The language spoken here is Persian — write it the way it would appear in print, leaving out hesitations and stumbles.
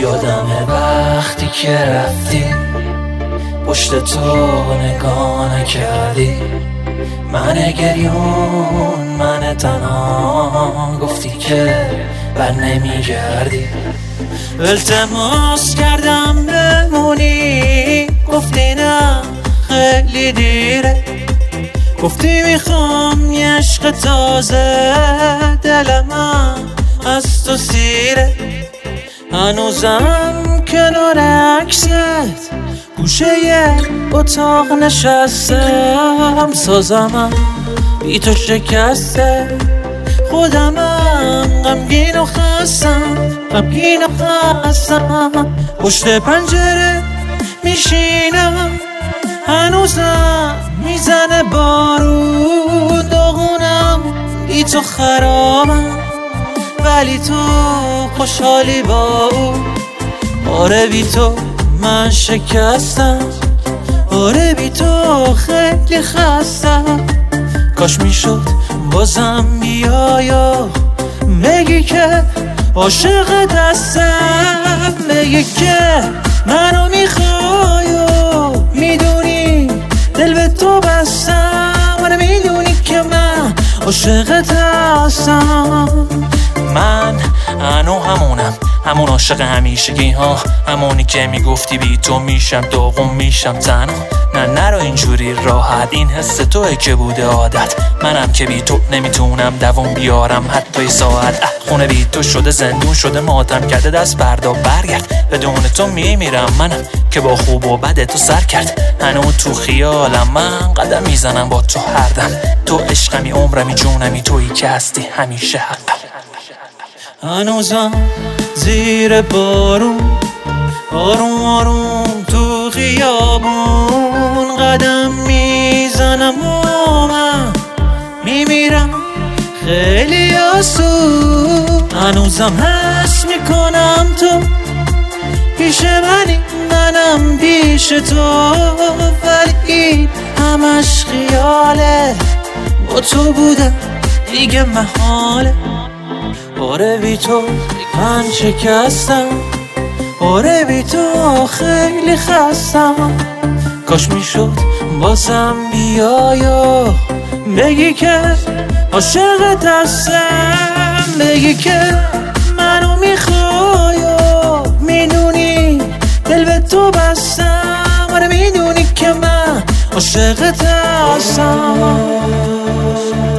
یادمه وقتی که رفتی پشت تو نگاه نکردی، من گریون من تنها گفتی که بر نمیگردی. التماس کردم بمونی گفتی نه خیلی دیره، گفتی میخوام یه عشق تازه، دلم از تو سیره. هنوزم کنار عکست گوشه اتاق نشستم، سازمم بی تو شکسته، خودمم غمگین و خستم، پشت پنجره میشینم، هنوزم میزنه بارون، داغونم بی تو خرابم، ولی تو خوشحالی با او. آره بی تو من شکستم، آره بی تو خیلی خستم، کاش میشد بازم بیایا بگی که عاشق دستم، بگی که منو میخوای و میدونی دل به تو بستم، آره میدونی که من عاشق دستم. من انو همون عاشق همیشگی ها، همونی که میگفتی بی تو میشم داغون میشم تنها. نه نرو اینجوری راحت، این حس توه که بوده عادت، منم که بی تو نمیتونم دوام بیارم حتی ساعت. خونه بی تو شده زندون، شده ماتم کرده دست بردا برگرد، بدون تو میمیرم منم که با خوب و بد تو سر کرد. هنو تو خیالم من قدم میزنم با تو هر دم، تو عشقمی عمرمی جونمی تویی که هستی همیشه حق. هنوزم زیر بارون آروم آروم تو خیابون قدم میزنم و من میمیرم خیلی آسون. هنوزم حس میکنم تو پیش منی، منم پیش تو، ولی همش خیاله، با تو بودم دیگه محاله. آره بی تو من شکستم، آره بی تو خیلی خستم، کاش میشد بازم بیایا بگی که عاشق دستم، بگی که منو میخوای و میدونی دل به تو بستم، آره میدونی که من عاشق دستم.